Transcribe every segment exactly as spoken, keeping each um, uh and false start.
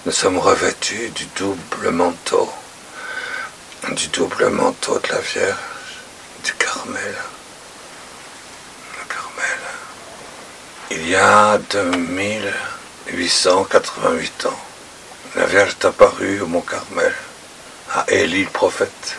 nous sommes revêtus du double manteau, du double manteau de la Vierge, du Carmel. Le Carmel. Il y a deux mille huit cent quatre-vingt-huit ans, la Vierge est apparue au mont Carmel, à Élie le prophète.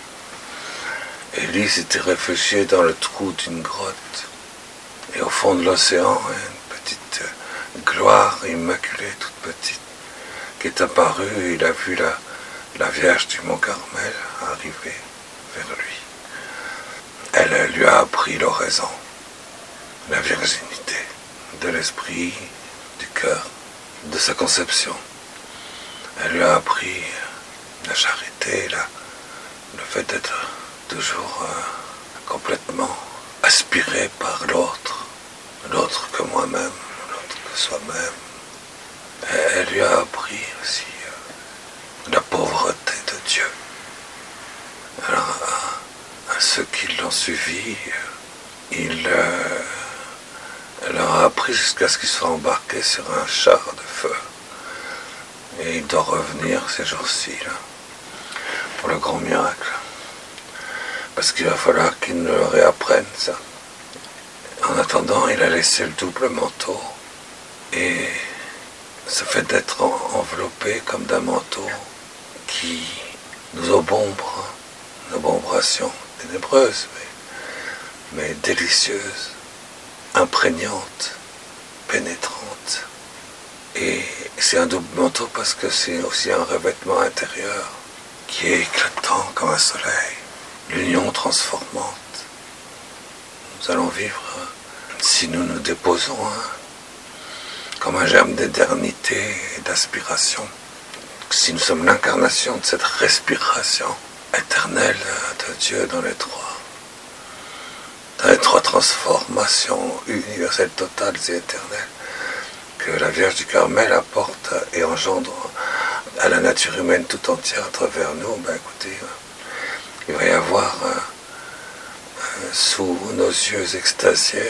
Élie s'était réfugié dans le trou d'une grotte, et au fond de l'océan, une petite gloire immaculée, toute petite, qui est apparue. Il a vu la, la Vierge du mont Carmel arriver vers lui. Elle lui a appris l'oraison, la virginité de l'esprit, du cœur, de sa conception. Elle lui a appris la charité, la, le fait d'être toujours euh, complètement aspiré par l'autre, l'autre que moi-même, l'autre que soi-même. Et elle lui a appris aussi euh, la pauvreté de Dieu. Alors, à, à ceux qui l'ont suivi, il euh, leur a appris jusqu'à ce qu'ils soient embarqués sur un char de feu. Et il doit revenir ces jours-ci, là, pour le grand miracle. Parce qu'il va falloir qu'il nous le réapprenne, ça. En attendant, il a laissé le double manteau. Et ce fait d'être enveloppé comme d'un manteau qui nous obombre, une obombration ténébreuse, mais, mais délicieuse, imprégnante, pénétrante. Et c'est un double manteau parce que c'est aussi un revêtement intérieur qui est éclatant comme un soleil, l'union transformante. Nous allons vivre, si nous nous déposons, hein, comme un germe d'éternité et d'aspiration, si nous sommes l'incarnation de cette respiration éternelle de Dieu dans les trois, dans les trois transformations universelles, totales et éternelles, que la Vierge du Carmel apporte et engendre à la nature humaine tout entière à travers nous, ben écoutez, il va y avoir euh, euh, sous nos yeux extasiés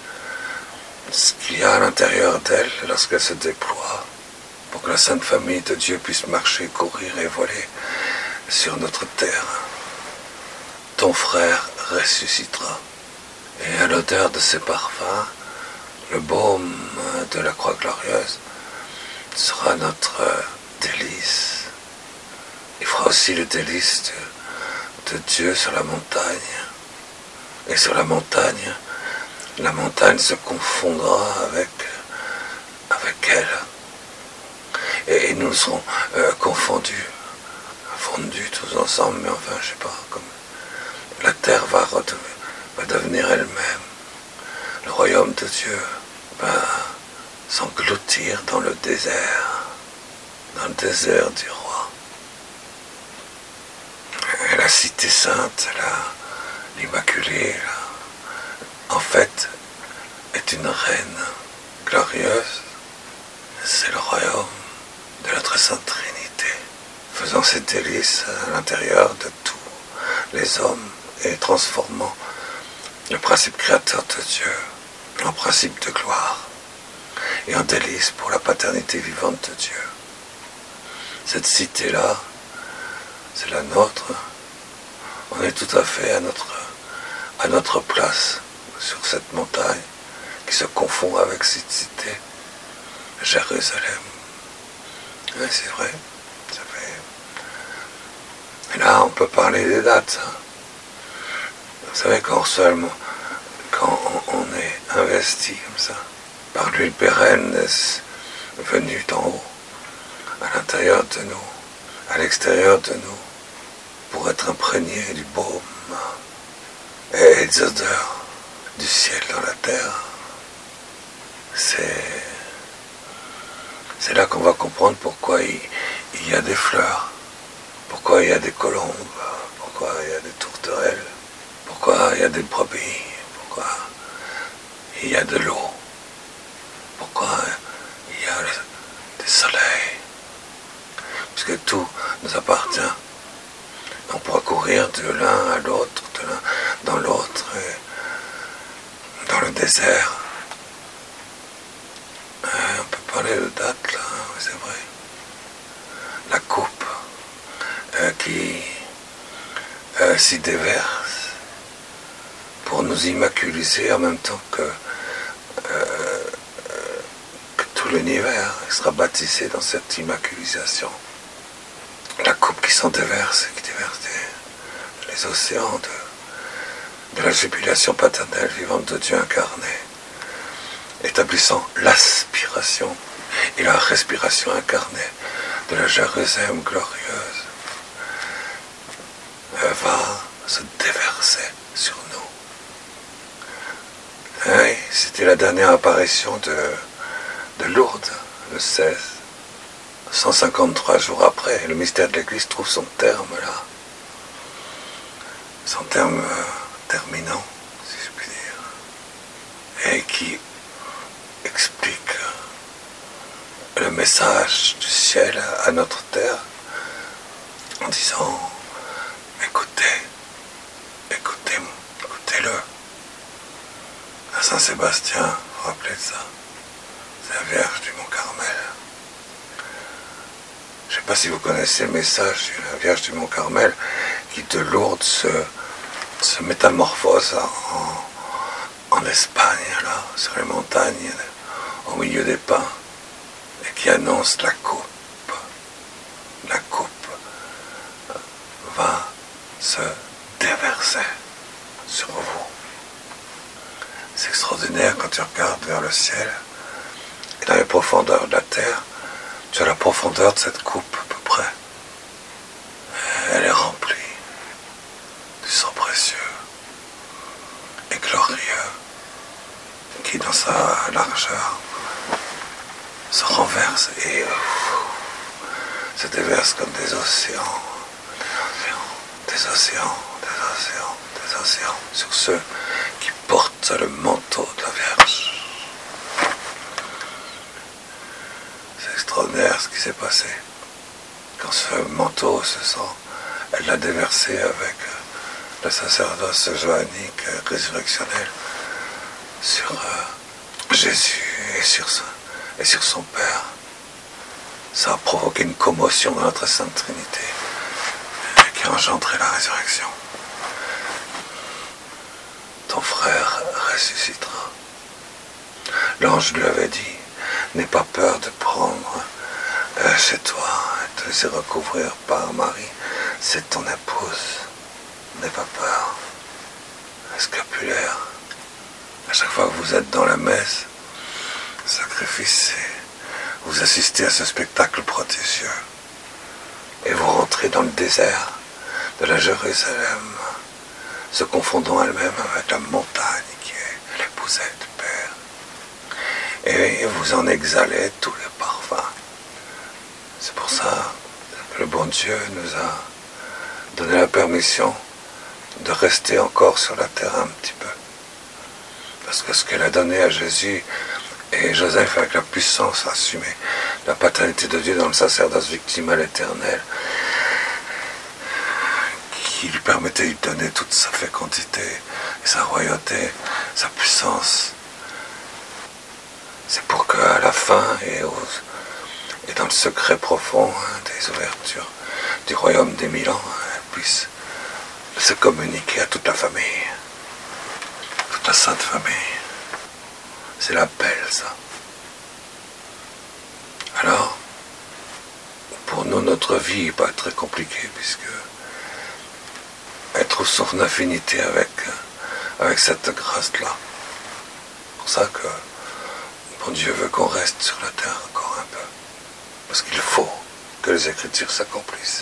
ce qu'il y a à l'intérieur d'elle lorsqu'elle se déploie pour que la Sainte Famille de Dieu puisse marcher, courir et voler sur notre terre. Ton frère ressuscitera. Et à l'odeur de ses parfums, le baume de la croix glorieuse sera notre délice. Il fera aussi le délice de, de Dieu sur la montagne. Et sur la montagne, la montagne se confondra avec, avec elle. Et, et nous serons euh, confondus, fondus tous ensemble, mais enfin, je sais pas, comme la terre va, va devenir elle-même. Le royaume de Dieu va s'engloutir dans le désert, dans le désert du roi. Et la cité sainte, la, l'Immaculée, la, en fait, est une reine glorieuse. C'est le royaume de la très sainte Trinité, faisant ses délices à l'intérieur de tous les hommes et transformant le principe créateur de Dieu en principe de gloire et en délice pour la paternité vivante de Dieu. Cette cité-là, c'est la nôtre. On est tout à fait à notre, à notre place sur cette montagne qui se confond avec cette cité, Jérusalem. Oui, c'est vrai. Ça fait... Et là, on peut parler des dates. Vous savez, quand on reçoit le... quand on est investi comme ça, par l'huile pérenne venue d'en haut, à l'intérieur de nous, à l'extérieur de nous, pour être imprégné du baume et des odeurs du ciel dans la terre, c'est, c'est là qu'on va comprendre pourquoi il, il y a des fleurs, pourquoi il y a des colombes, pourquoi il y a des tourterelles, pourquoi il y a des brebis, pourquoi il y a de l'eau, pourquoi il y a des soleils, puisque tout nous appartient. On pourra courir de l'un à l'autre, de l'un dans l'autre, et dans le désert. Et on peut parler de date là, c'est vrai. euh, qui euh, s'y déverse pour nous immaculiser en même temps que, euh, que tout l'univers sera baptisé dans cette immaculisation. La coupe qui s'en déverse, qui déverse des, les océans de, de la jubilation paternelle vivante de Dieu incarné, établissant l'aspiration et la respiration incarnée de la Jérusalem glorieuse, va se déverser sur nous. Oui, c'était la dernière apparition de, de Lourdes, le seize. cent cinquante-trois jours après, le mystère de l'Église trouve son terme là. Son terme euh, terminant, si je puis dire. Et qui explique le message du ciel à notre terre en disant écoutez, écoutez, écoutez-le. À Saint-Sébastien, vous vous rappelez de ça? C'est la Vierge du Mont Carmel. Je ne sais pas si vous connaissez le message de la Vierge du Mont Carmel qui de Lourdes se, se métamorphose en, en Espagne, là, sur les montagnes, au milieu des pins, et qui annonce la coupe. La coupe va se déverser sur vous. C'est extraordinaire quand tu regardes vers le ciel et dans les profondeurs de la terre, tu as la profondeur de cette coupe à peu près. Elle est remplie du sang précieux et glorieux qui dans sa largeur se renverse et euh, se déverse comme des océans, des océans, des océans, des océans sur ceux qui portent le manteau de la Vierge. C'est extraordinaire ce qui s'est passé. Quand ce manteau se sent, elle l'a déversé avec le sacerdoce joannique résurrectionnel sur euh, Jésus et sur, son, et sur son Père. Ça a provoqué une commotion dans notre Sainte Trinité qui a engendré la résurrection. Ton frère ressuscitera. L'ange lui avait dit, n'aie pas peur de prendre euh, chez toi et te laisser recouvrir par Marie. C'est ton épouse. N'aie pas peur. Scapulaire. À chaque fois que vous êtes dans la messe, sacrifice, vous assistez à ce spectacle prodigieux. Et vous rentrez dans le désert de la Jérusalem, se confondant elle-même avec la montagne qui est l'épousette du Père. Et vous en exhalez tous les parfums. C'est pour ça que le bon Dieu nous a donné la permission de rester encore sur la terre un petit peu. Parce que ce qu'elle a donné à Jésus et Joseph avec la puissance assumée, la paternité de Dieu dans le sacerdoce victimal éternel, qui lui permettait de lui donner toute sa fécondité, et sa royauté, sa puissance. C'est pour qu'à la fin et, aux, et dans le secret profond hein, des ouvertures du royaume des mille ans, hein, elle puisse se communiquer à toute la famille, toute la sainte famille. C'est l'appel, ça. Alors, pour nous, notre vie n'est pas très compliquée, puisque elle trouve son affinité avec, avec cette grâce-là. C'est pour ça que bon Dieu veut qu'on reste sur la terre encore un peu. Parce qu'il faut que les Écritures s'accomplissent.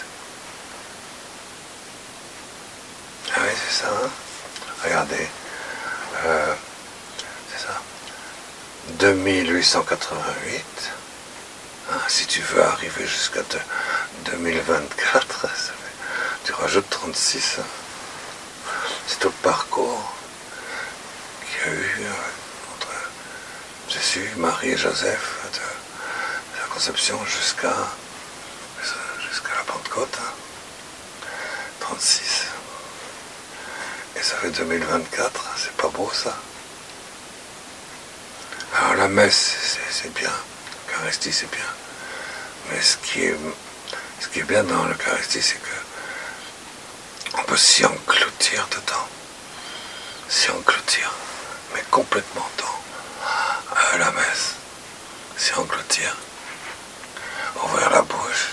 Ah oui, c'est ça, hein? Regardez. Euh, c'est ça. deux mille huit cent quatre-vingt-huit. Hein, si tu veux arriver jusqu'à deux mille vingt-quatre, ça fait, tu rajoutes trente-six. Hein. C'est tout le parcours qu'il y a eu euh, entre Jésus, Marie et Joseph, de, de la conception jusqu'à jusqu'à la Pentecôte. Hein. trente-six. Et ça fait deux mille vingt-quatre, c'est pas beau ça. Alors la messe, c'est, c'est bien, l'Eucharistie c'est bien. Mais ce qui est, ce qui est bien dans l'Eucharistie, c'est que peut s'y engloutir dedans, s'y engloutir, mais complètement dans euh, la messe, s'y engloutir, ouvrir la bouche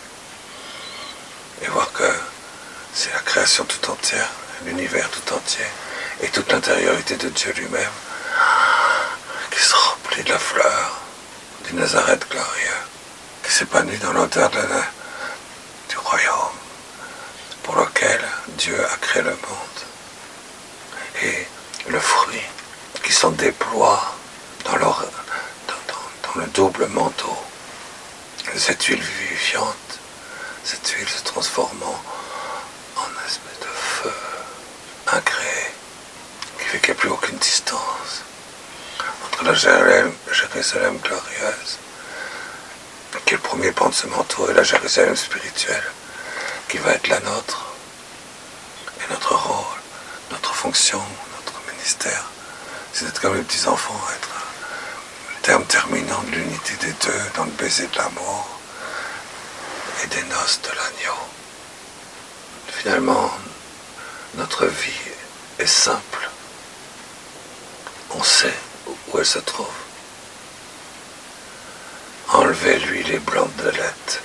et voir que c'est la création tout entière, l'univers tout entier et toute l'intériorité de Dieu lui-même qui se remplit de la fleur du Nazareth glorieux, qui s'épanouit dans l'odeur de la, du royaume pour lequel Dieu a créé le monde. Et le fruit qui s'en déploie dans, leur, dans, dans, dans le double manteau, cette huile vivifiante, cette huile se transformant en une espèce de feu incréé, qui fait qu'il n'y a plus aucune distance entre la Jérusalem, Jérusalem glorieuse, qui est le premier pan de ce manteau, et la Jérusalem spirituelle, qui va être la nôtre, et notre rôle, notre fonction, notre ministère, c'est d'être comme les petits enfants, être le terme terminant de l'unité des deux, dans le baiser de l'amour et des noces de l'agneau. Finalement, notre vie est simple. On sait où elle se trouve. Enlevez-lui les blancs de lait.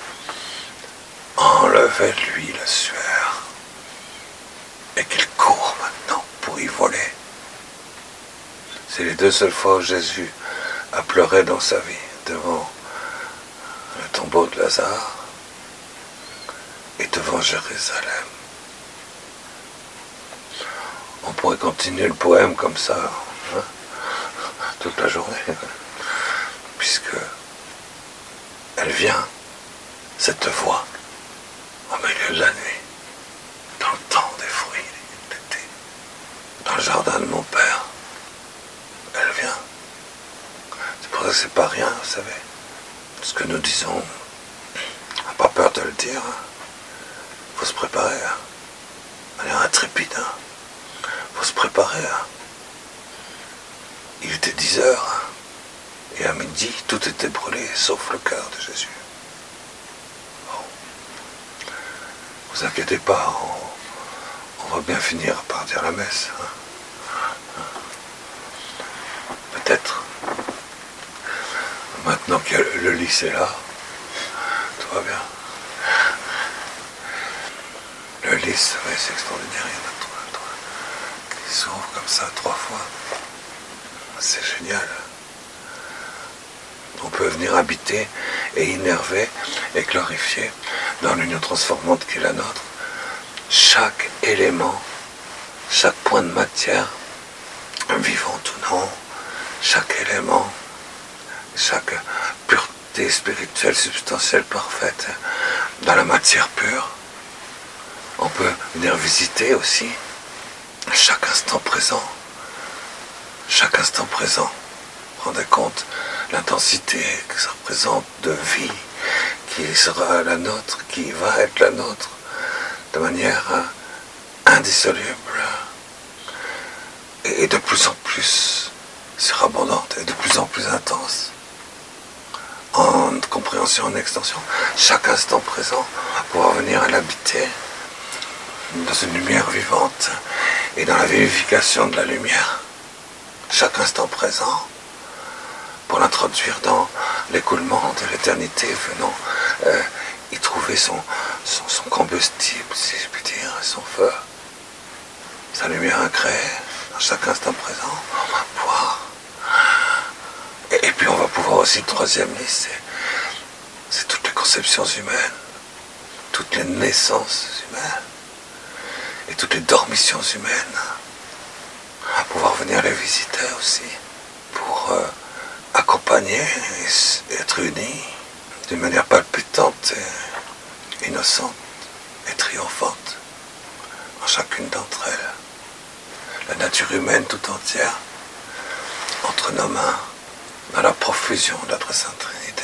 Enlevez-lui la sueur. Et qu'il court maintenant pour y voler. C'est les deux seules fois où Jésus a pleuré dans sa vie, devant le tombeau de Lazare et devant Jérusalem. On pourrait continuer le poème comme ça, hein, toute la journée, puisque elle vient, cette voix, au milieu de la nuit, dans le temps des fruits d'été, dans le jardin de mon Père. Elle vient. C'est pour ça que c'est pas rien, vous savez. Ce que nous disons, on n'a pas peur de le dire. Il faut se préparer, hein, de manière intrépide. Il hein. faut se préparer. Hein. Il était dix heures, hein, et à midi, tout était brûlé, sauf le cœur de Jésus. Bon. Vous inquiétez pas, on, on va bien finir par dire la messe. Hein. Peut-être. Maintenant que le lys est là, tout va bien. Le lys, oui, c'est extraordinaire, il y en a trois, trois qui s'ouvrent comme ça trois fois. C'est génial. On peut venir habiter et innerver et glorifier dans l'union transformante qui est la nôtre chaque élément, chaque point de matière, vivant ou non, chaque élément, chaque pureté spirituelle, substantielle, parfaite, dans la matière pure. On peut venir visiter aussi chaque instant présent. Chaque instant présent. Rendez compte l'intensité que ça représente de vie qui sera la nôtre, qui va être la nôtre, de manière indissoluble et de plus en plus surabondante et de plus en plus intense, en compréhension, en extension, chaque instant présent, pouvoir venir à l'habiter dans une lumière vivante et dans la vivification de la lumière, chaque instant présent, pour l'introduire dans l'écoulement de l'éternité, venant euh, y trouver son, son, son combustible, si je puis dire, son feu, sa lumière incréée, dans chaque instant présent, on va pouvoir. Et, et puis on va pouvoir aussi, le troisième lys, c'est, c'est toutes les conceptions humaines, toutes les naissances humaines, et toutes les dormitions humaines, à pouvoir venir les visiter aussi, pour euh, accompagner et, et être unis d'une manière palpitante et innocente et triomphante en chacune d'entre elles. La nature humaine tout entière entre nos mains dans la profusion de notre Sainte Trinité.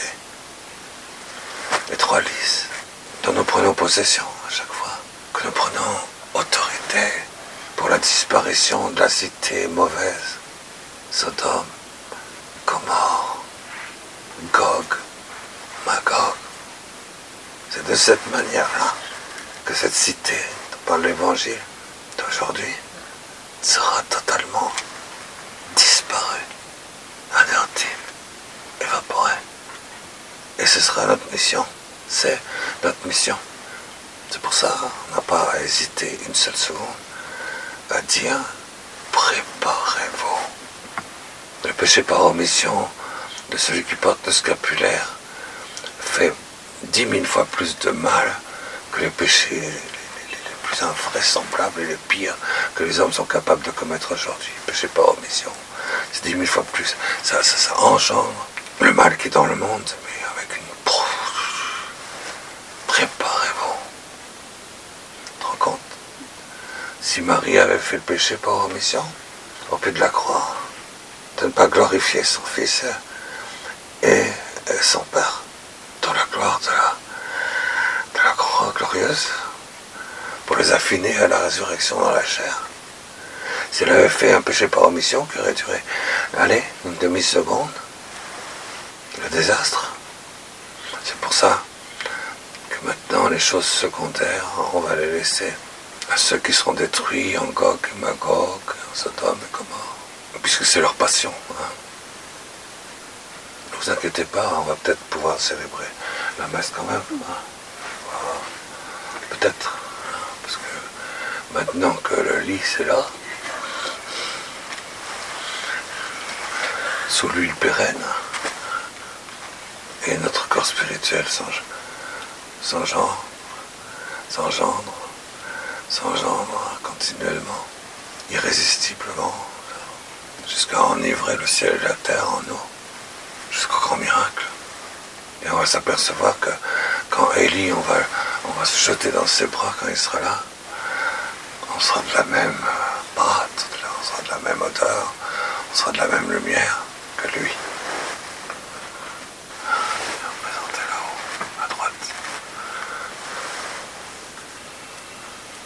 Les trois lys dont nous prenons possession à chaque fois, que nous prenons autorité pour la disparition de la cité mauvaise, Sodome, Gomorrhe, Gog, Magog. C'est de cette manière-là que cette cité, par l'évangile d'aujourd'hui sera totalement disparu, anéanti, évaporé. Et ce sera notre mission. C'est notre mission. C'est pour ça qu'on n'a pas hésité une seule seconde à dire préparez-vous. Le péché par omission de celui qui porte le scapulaire fait dix mille fois plus de mal que les péchés les, les, les plus invraisemblables et les pires que les hommes sont capables de commettre aujourd'hui. Le péché par omission, c'est dix mille fois plus. Ça, ça, ça engendre le mal qui est dans le monde, mais avec une... Préparez-vous. Tu te rends compte? Si Marie avait fait le péché par omission, au pied de la croix, de ne pas glorifier son Fils et son Père dans la gloire de la, de la croix glorieuse, pour les affiner à la résurrection dans la chair. S'il avait fait un péché par omission qui aurait duré, allez, une demi-seconde, le désastre. C'est pour ça que maintenant les choses secondaires, on va les laisser à ceux qui seront détruits en Gog et Magog, en Sodome et Gomorrhe, puisque c'est leur passion. Hein. Ne vous inquiétez pas, on va peut-être pouvoir célébrer la messe quand même. Hein. Voilà. Peut-être, parce que maintenant que le lit c'est là, sous l'huile pérenne, et notre corps spirituel s'engendre, s'engendre, s'engendre continuellement, irrésistiblement, jusqu'à enivrer le ciel et la terre en nous, jusqu'au grand miracle. Et on va s'apercevoir que quand Élie, on va, on va se jeter dans ses bras quand il sera là, on sera de la même pâte, on sera de la même odeur, on sera de la même lumière que lui.